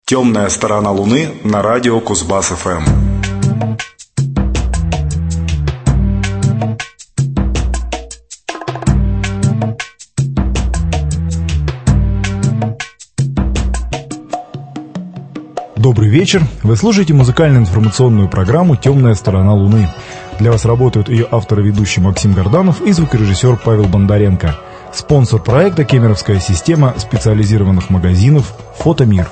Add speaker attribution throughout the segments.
Speaker 1: Темная сторона Луны на радио Кузбасс-ФМ.
Speaker 2: Добрый вечер. Вы слушаете музыкально-информационную программу «Темная сторона Луны». Для вас работают ее автор и ведущий Максим Горданов и звукорежиссер Павел Бондаренко. Спонсор проекта — кемеровская система специализированных магазинов «Фотомир».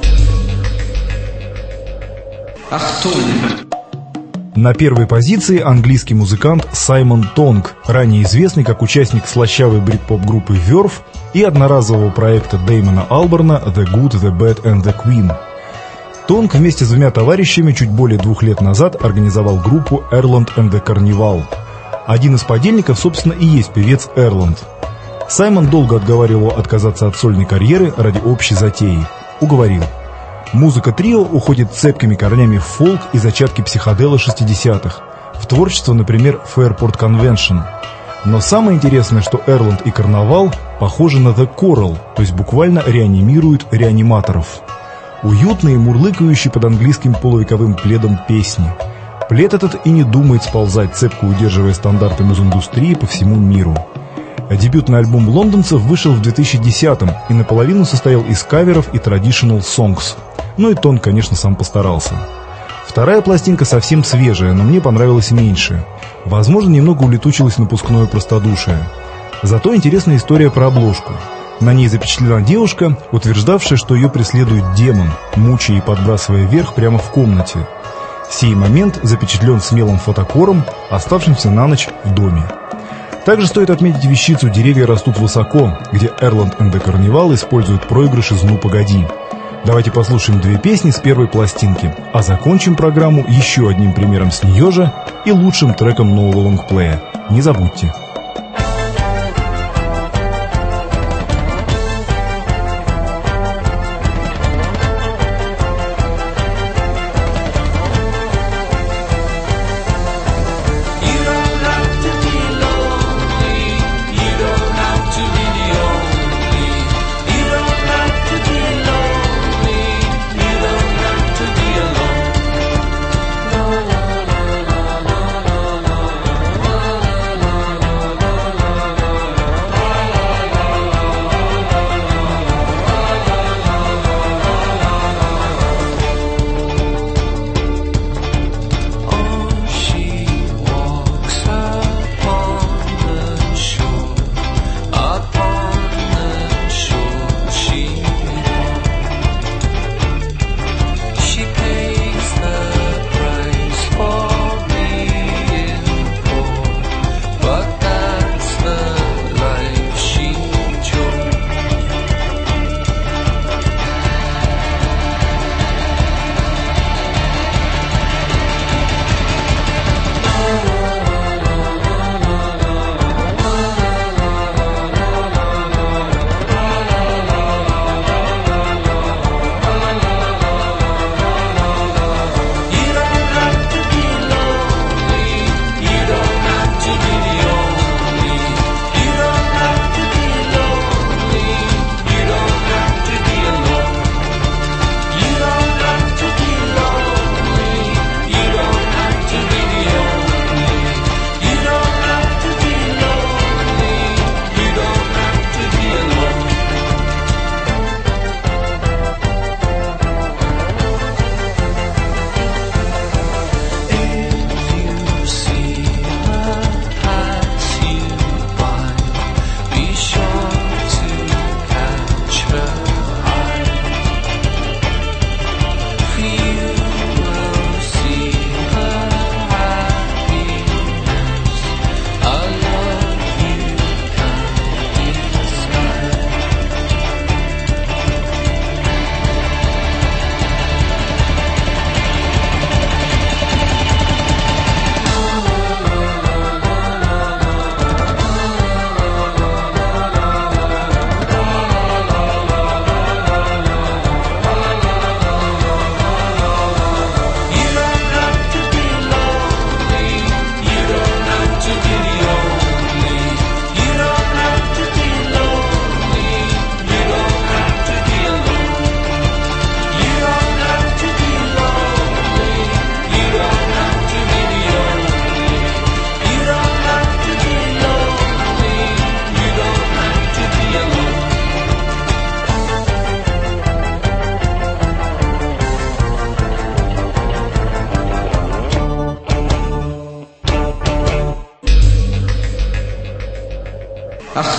Speaker 2: На первой позиции английский музыкант Саймон Тонг, ранее известный как участник слащавой брит-поп-группы Verve и одноразового проекта Дэймона Алборна «The Good, The Bad and The Queen». Тонг вместе с двумя товарищами чуть более 2 лет назад организовал группу Erland and the Carnival. Один из подельников, собственно, и есть певец Erland. Саймон долго отговаривал отказаться от сольной карьеры ради общей затеи. Уговорил. Музыка трио уходит цепкими корнями в фолк и зачатки психодела 60-х, в творчество, например, Fairport Convention. Но самое интересное, что Erland и Карнавал похожи на The Coral, то есть буквально реанимируют реаниматоров. Уютные, мурлыкающие под английским полувековым пледом песни. Плед этот и не думает сползать, цепко удерживая стандарты муз-индустрии по всему миру. Дебютный альбом лондонцев вышел в 2010-м и наполовину состоял из каверов и traditional songs. Ну и Тонг, конечно, сам постарался. Вторая пластинка совсем свежая, но мне понравилась меньше. Возможно, немного улетучилось напускное простодушие. Зато интересная история про обложку. На ней запечатлена девушка, утверждавшая, что ее преследует демон, мучая и подбрасывая вверх прямо в комнате. Сей момент запечатлен смелым фотокором, оставшимся на ночь в доме. Также стоит отметить вещицу «Деревья растут высоко», где Erland and the Carnival используют проигрыш из «Ну, погоди». Давайте послушаем 2 песни с первой пластинки, а закончим программу еще одним примером с нее же и лучшим треком нового лонгплея. Не забудьте.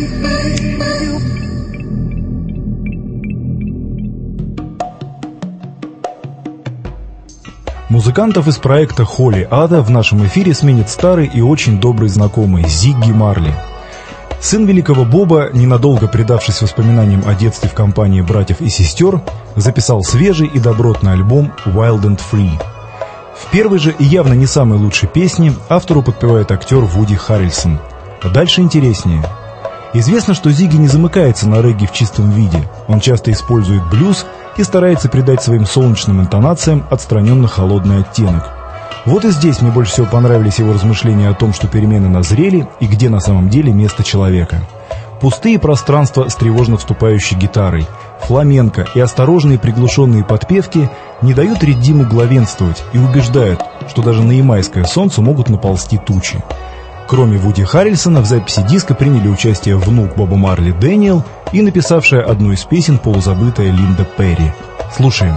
Speaker 2: Музыкантов из проекта Holy Ada в нашем эфире сменит старый и очень добрый знакомый Зигги Марли. Сын великого Боба, ненадолго предавшись воспоминаниям о детстве в компании братьев и сестер, записал свежий и добротный альбом Wild and Free. В первой же и явно не самой лучшей песне автору подпевает актер Вуди Харрельсон. А дальше интереснее. Известно, что Зигги не замыкается на регги в чистом виде. Он часто использует блюз и старается придать своим солнечным интонациям отстраненно-холодный оттенок. Вот и здесь мне больше всего понравились его размышления о том, что перемены назрели и где на самом деле место человека. Пустые пространства с тревожно вступающей гитарой, фламенко и осторожные приглушенные подпевки не дают Реддиму главенствовать и убеждают, что даже на ямайское солнце могут наползти тучи. Кроме Вуди Харрельсона в записи диска приняли участие внук Боба Марли Дэниел и написавшая одну из песен полузабытая Линда Перри. Слушаем.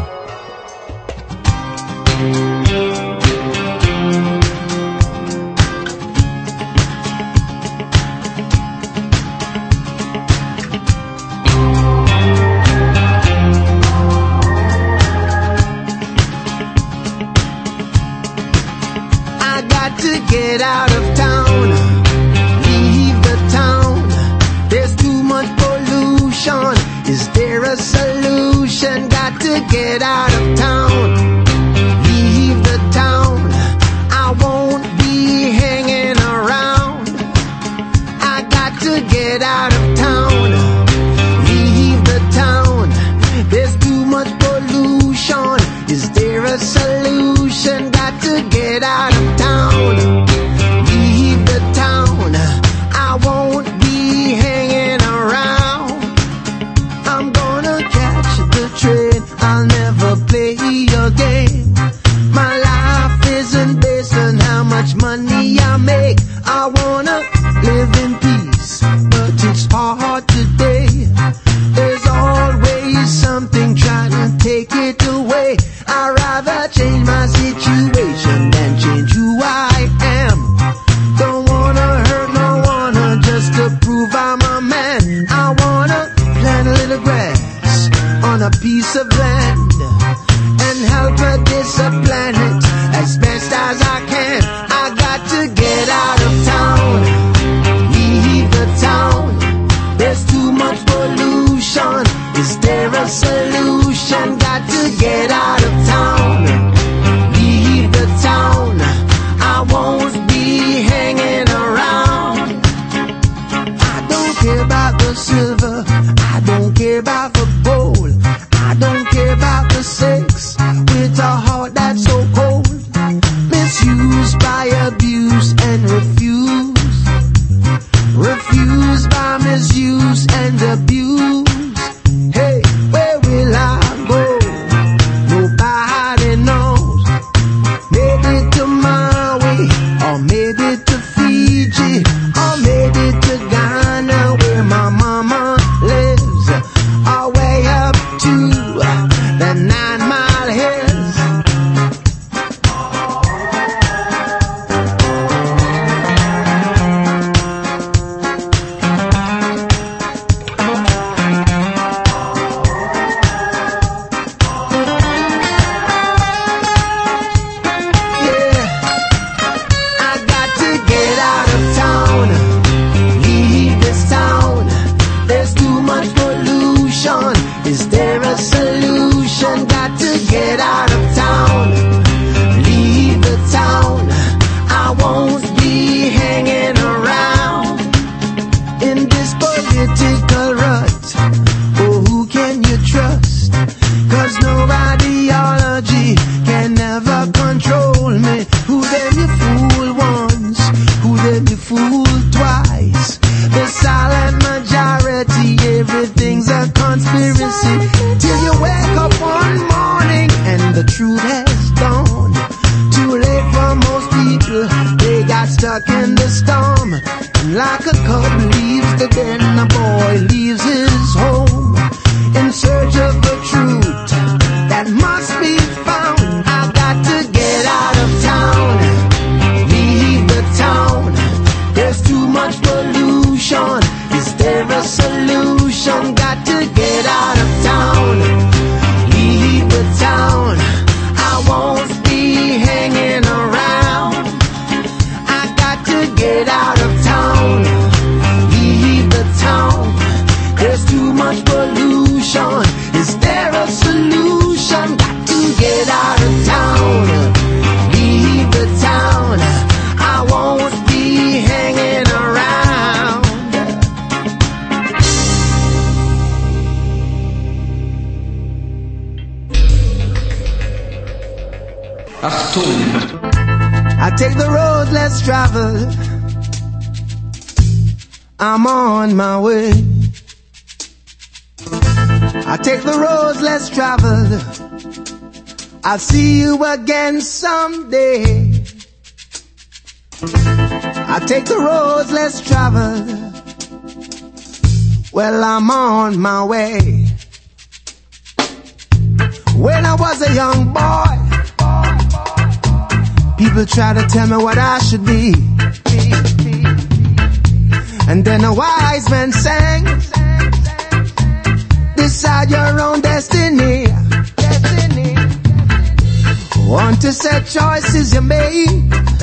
Speaker 3: Get out of town, leave the town. There's too much pollution. Is there a solution? Got to get out of town, leave the town. I won't be hanging around. I got to get out of town, leave the town. There's too much pollution. Is there a solution? Got to get out of town. I won't be hanging around. I'm gonna catch the train. I'll never play your game. My life isn't based on how much money I make. I wanna live in peace, but it's hard today. There's always something trying to take it away. I'd rather change my situation than change who I am. Don't wanna hurt no one just to prove I'm a man. I wanna plant a little grass on a piece of land and help this planet as best as I can. I got to get out of town, leave the town. There's too much pollution. Is there a solution? Got to get out of town, leave the town. I won't be hanging around. I don't care about the silver, I don't care about the gold, I don't care about the sex with a heart that's so cold. Misused by abuse and refused, refused by misuse and abuse. Hey, where will I go? Nobody knows. Maybe to Maui, or maybe to Fiji, or maybe to Ghana where my mama lives, or way up to the 9 Mile Hills. Is there a solution? Got to get out of town, leave the town. I won't be hanging around in this political rut. Oh, who can you trust? 'Cause no ideology can ever control me. Who them you fool once? Who them you fool twice? The silent majority, everything's a conspiracy. Till you wake up one morning and the truth has dawned. Too late for most people, they got stuck in the storm. And like a cub leaves the den, a boy leaves his home in search of the truth that must be found. I got to get out of town, leave the town. There's too much pollution. Is there get out of town, leave the town. There's too much pollution. Is there a solution? Got to get out of town, leave the town. I won't be hanging around.
Speaker 4: Achtung!
Speaker 3: I take the road less traveled. I'm on my way. I take the roads less traveled. I'll see you again someday. I take the roads less traveled. Well, I'm on my way. When I was a young boy, people try to tell me what I should be. And then a wise man sang, decide your own destiny. Want to set choices you make,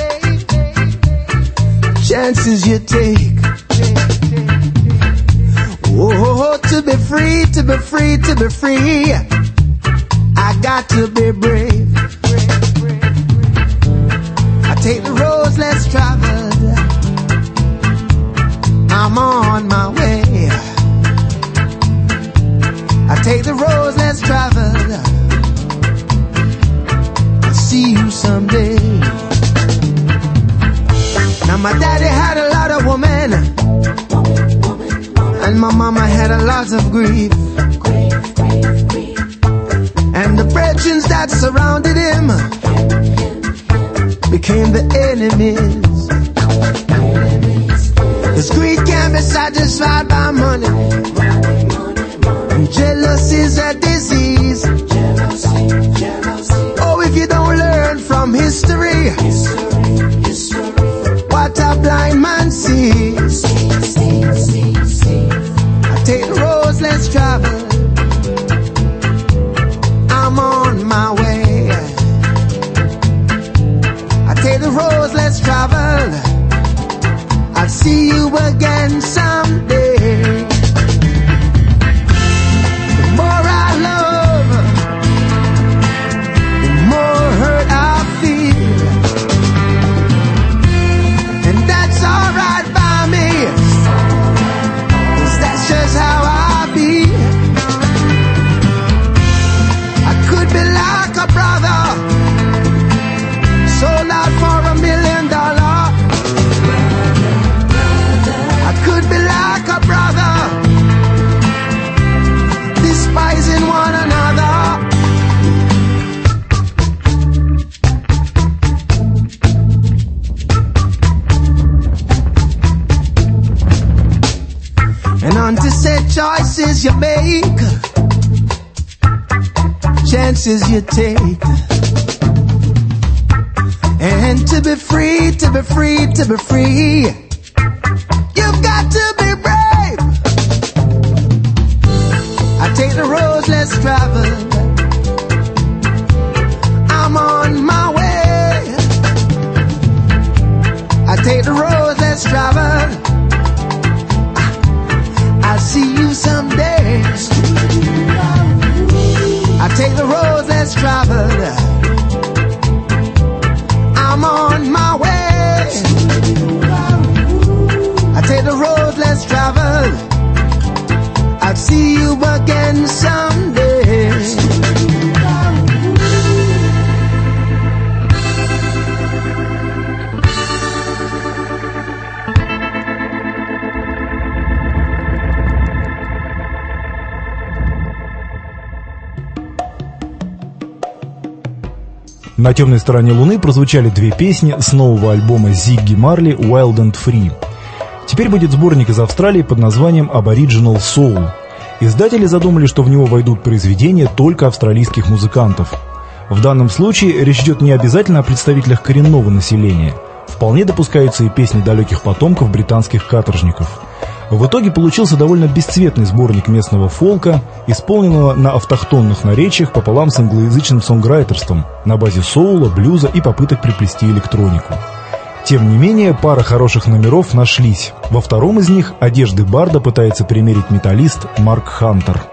Speaker 3: chances you take. Oh, to be free, to be free, to be free, I got to be brave. I take the roads less traveled. I'm on my way. I take the roads less traveled. I'll see you someday. Now my daddy had a lot of women, and my mama had a lot of grief. And the brethren that surrounded him became the enemies. His greed can't be satisfied by money, and jealousy is a disease. Oh, if you don't learn from history, what a blind man sees. I take the roads less traveled. I'm on my way. I take the roads less traveled. I'll see you again someday. The more I love, the more hurt I feel. And that's alright by me, 'cause that's just how I be. I could be like a brother, sold out for $1 million. I could be like a brother, despising one another. And on to set choices you make, chances you take. And to be free, to be free, to be free, you've got to be brave. I take the roads less traveled. I'm on my way. I take the roads less traveled. I'll see you someday. I take the roads less traveled. I'm on my way. I take the road less traveled. I'll see you again someday.
Speaker 2: На темной стороне Луны прозвучали две песни с нового альбома Зигги Марли «Wild and Free». Теперь будет сборник из Австралии под названием Aboriginal Soul. Издатели задумали, что в него войдут произведения только австралийских музыкантов. В данном случае речь идет не обязательно о представителях коренного населения. Вполне допускаются и песни далеких потомков британских каторжников. В итоге получился довольно бесцветный сборник местного фолка, исполненного на автохтонных наречиях пополам с англоязычным сонграйтерством на базе соула, блюза и попыток приплести электронику. Тем не менее, пара хороших номеров нашлись. Во втором из них одежды Барда пытается примерить металлист Марк Хантер.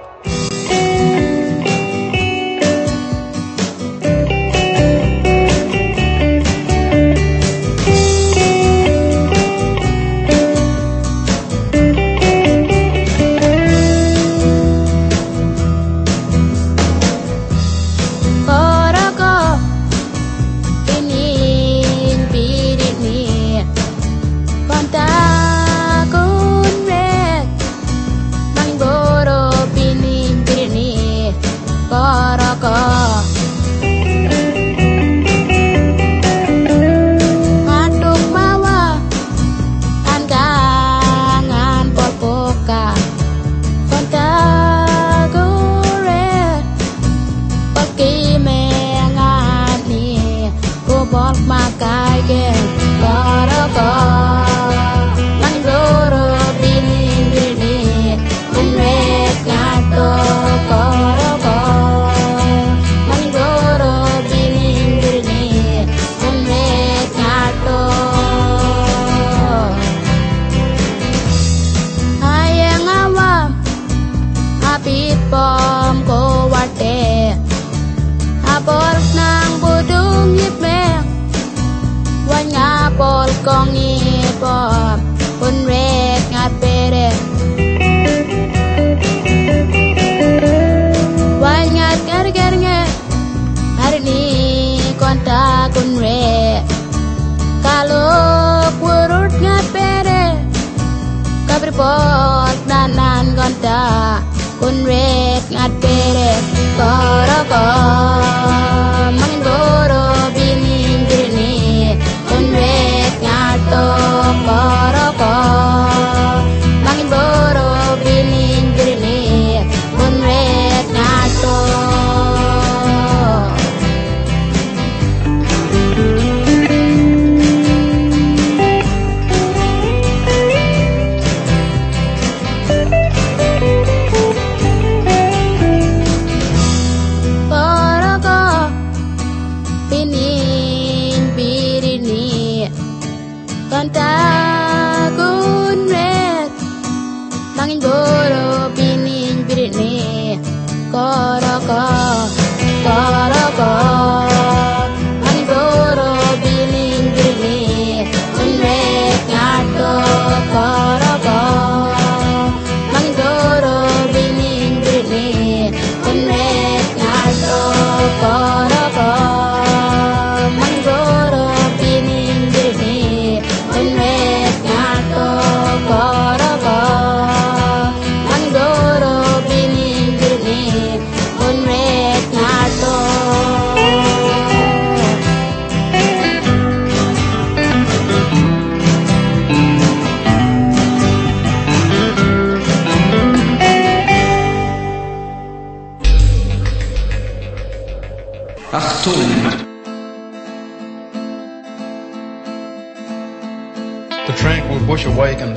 Speaker 5: The tranquil bush awakened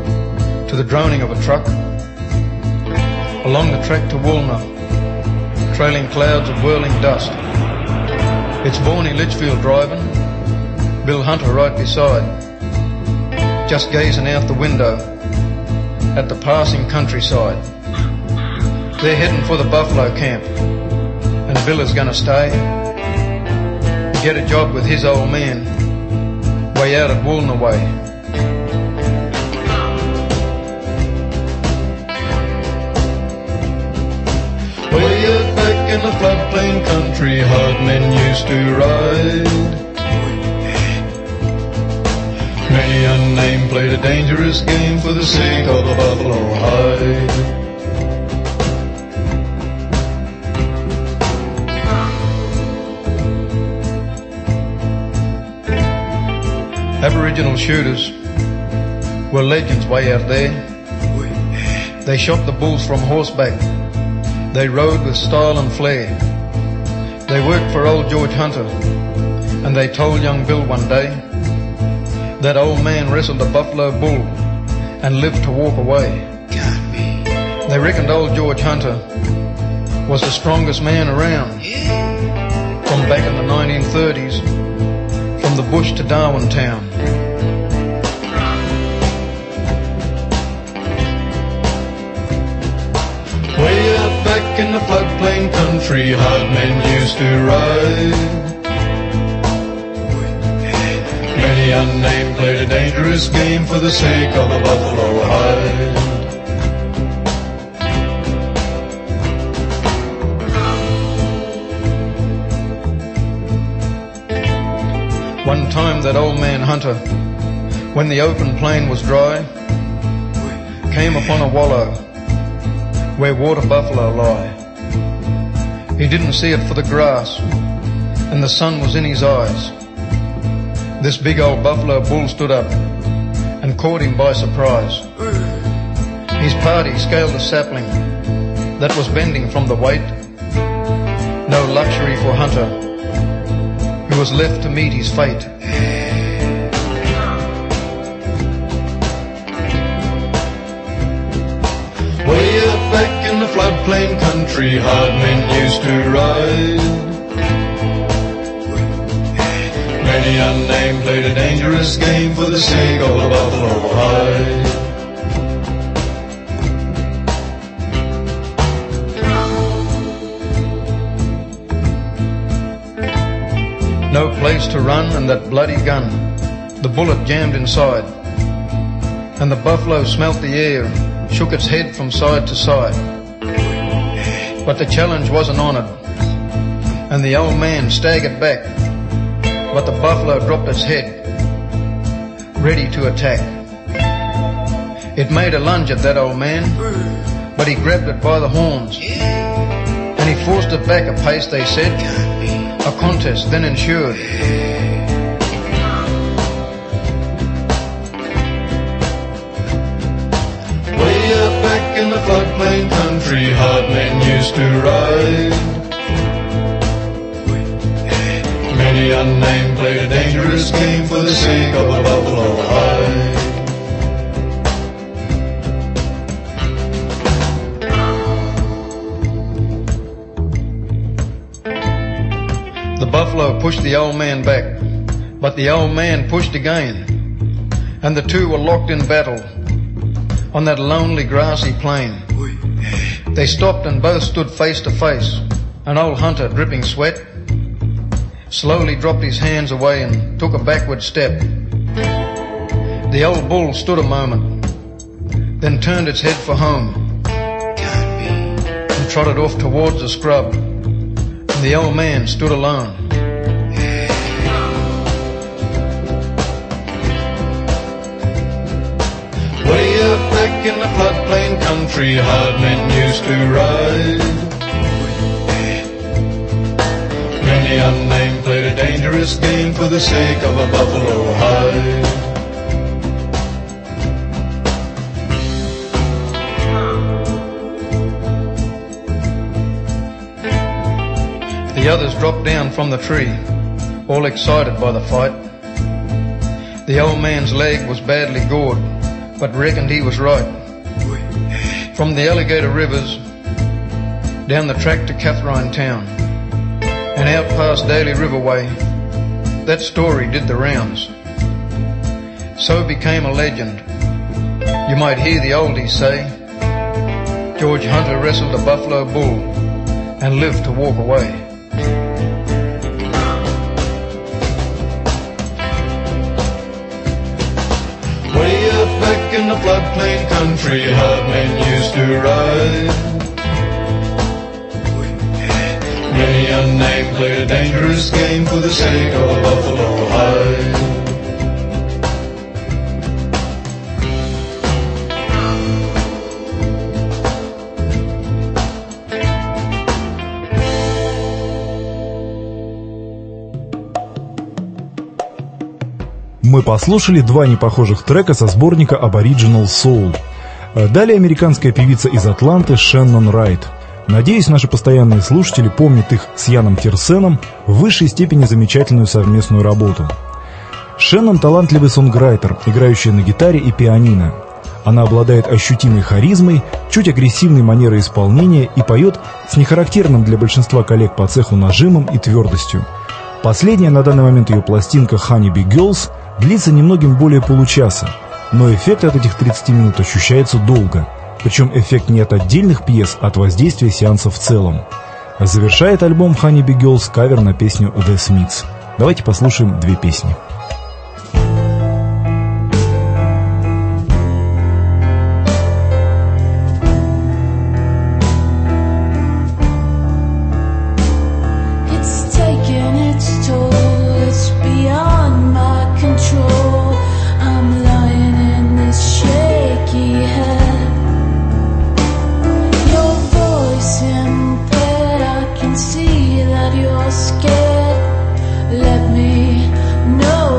Speaker 5: to the droning of a truck. Along the track to Woolner, trailing clouds of whirling dust. It's Borny Litchfield driving, Bill Hunter right beside, just gazing out the window at the passing countryside. They're heading for the buffalo camp, and Bill is gonna stay, get a job with his old man, way out at Woolner way. Way out back in the floodplain country, hard men used to ride. Many unnamed played a dangerous game for the sake of a buffalo hide. Aboriginal shooters were legends way out there. They shot the bulls from horseback. They rode with style and flair. They worked for old George Hunter, and they told young Bill one day that old man wrestled a buffalo bull and lived to walk away. They reckoned old George Hunter was the strongest man around. From back in the 1930s, from from the bush to Darwin town. Way out back in the floodplain country, hard men used to ride. Many unnamed played a dangerous game for the sake of a buffalo hide. One time that old man Hunter, when the open plain was dry, came upon a wallow where water buffalo lie. He didn't see it for the grass, and the sun was in his eyes. This big old buffalo bull stood up and caught him by surprise. His party scaled a sapling that was bending from the weight. No luxury for Hunter, who was left to meet his fate. Way up back in the floodplain country, hard men used to ride. Many unnamed played a dangerous game for the sake of a buffalo hide. No place to run and that bloody gun, the bullet jammed inside. And the buffalo smelt the air, shook its head from side to side. But the challenge wasn't honoured, and the old man staggered back. But the buffalo dropped its head, ready to attack. It made a lunge at that old man, but he grabbed it by the horns, and he forced it back a pace, they said. A contest then ensued. Way up back in the floodplain country, hard men used to ride. Many unnamed played a dangerous game for the sake of a buffalo hide. The buffalo pushed the old man back, but the old man pushed again, and the two were locked in battle on that lonely grassy plain. They stopped and both stood face to face, and old Hunter, dripping sweat, slowly dropped his hands away and took a backward step. The old bull stood a moment, then turned its head for home, and trotted off towards the scrub. The old man stood alone. Way up back in the floodplain country, hard men used to ride. Many unnamed played a dangerous game for the sake of a buffalo hide. The others dropped down from the tree, all excited by the fight. The old man's leg was badly gored, but reckoned he was right. From the alligator rivers, down the track to Catherine town, and out past Daly Riverway, that story did the rounds. So became a legend. You might hear the oldies say, George Hunter wrestled a buffalo bull and lived to walk away. Way up back in the floodplain country, hard men used to ride. Many unnamed played a dangerous game for the sake of a buffalo hide.
Speaker 2: Мы послушали два непохожих трека со сборника Aboriginal Soul. Далее американская певица из Атланты Шеннон Райт. Надеюсь, наши постоянные слушатели помнят их с Яном Тирсеном в высшей степени замечательную совместную работу. Шеннон – талантливый сонграйтер, играющий на гитаре и пианино. Она обладает ощутимой харизмой, чуть агрессивной манерой исполнения и поет с нехарактерным для большинства коллег по цеху нажимом и твердостью. Последняя на данный момент ее пластинка Honeybee Girls длится немногим более получаса, но эффект от этих 30 минут ощущается долго. Причем эффект не от отдельных пьес, а от воздействия сеанса в целом. Завершает альбом Honeybee Girls кавер на песню The Smiths. Давайте послушаем две песни.
Speaker 6: Let me know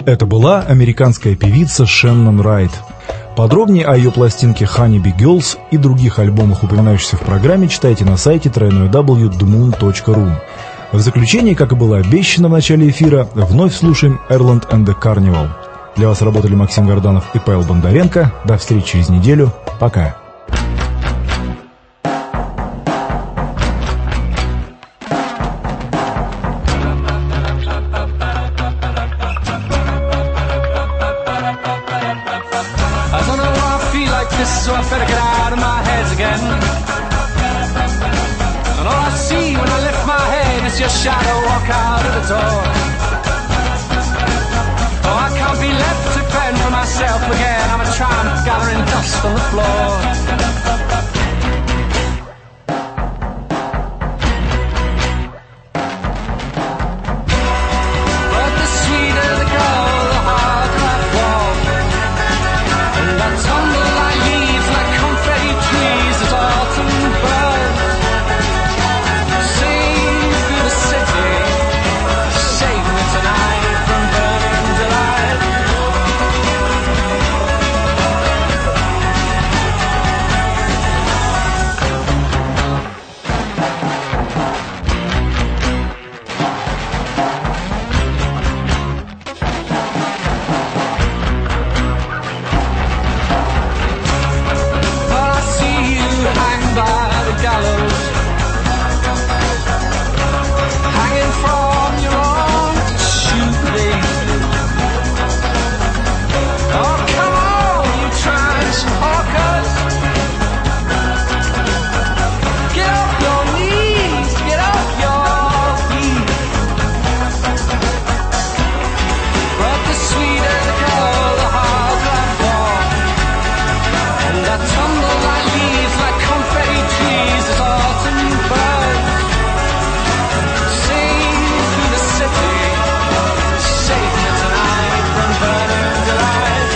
Speaker 2: Это была американская певица Шеннон Райт. Подробнее о ее пластинке Honeybee Girls и других альбомах, упоминающихся в программе, читайте на сайте www.dmoon.ru. В заключение, как и было обещано в начале эфира, вновь слушаем Erland and the Carnival. Для вас работали Максим Горданов и Павел Бондаренко. До встречи через неделю. Пока.
Speaker 4: So I better get out of my head again. And all I see when I lift my head is your shadow walk out of the door. Oh, I can't be left to fend for myself again. I'm a tramp gathering dust on the floor. But the sweeter the girl, the harder I fall. And I tumble like leaves, like confetti trees as autumn burns. Sing through the city, save me tonight from burning delight. I see you hang by the gallows, hanging from your own shooting. Oh, come on, you transporters. Get off your knees, get off your feet. But the sweeter the girl, the harder I fall. And I tumble like leaves, like confetti trees as autumn burns. Sing through the city, save me tonight from burning delight.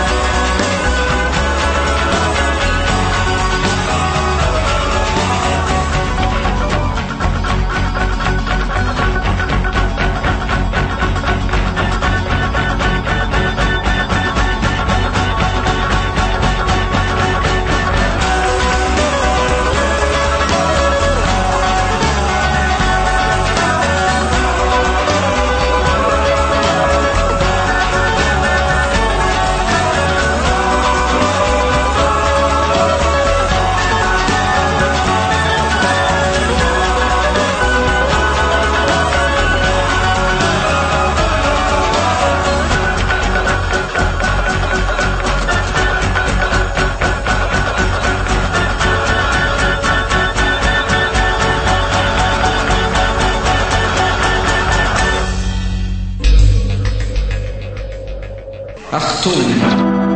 Speaker 4: Achtung!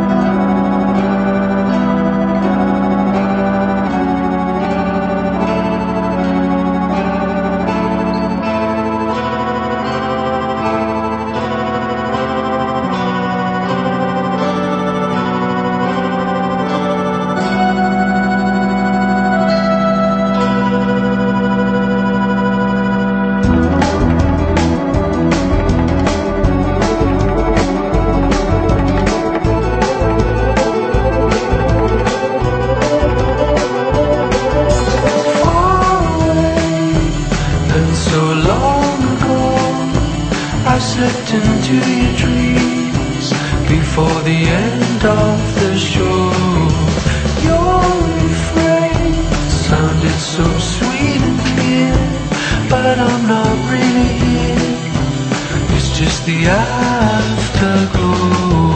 Speaker 6: I slipped into your dreams before the end of the show. Your refrain sounded so sweet and clear, but I'm not really here. It's just the afterglow.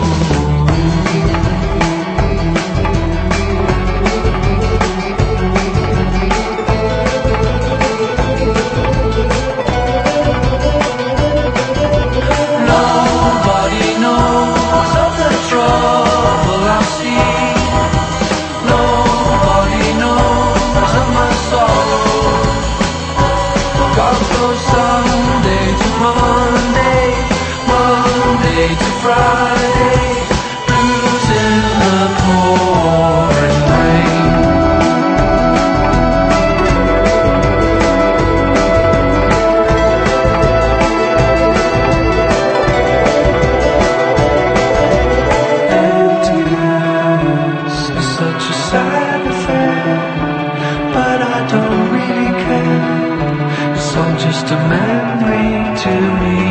Speaker 6: Someday to Monday, Monday just a memory to me.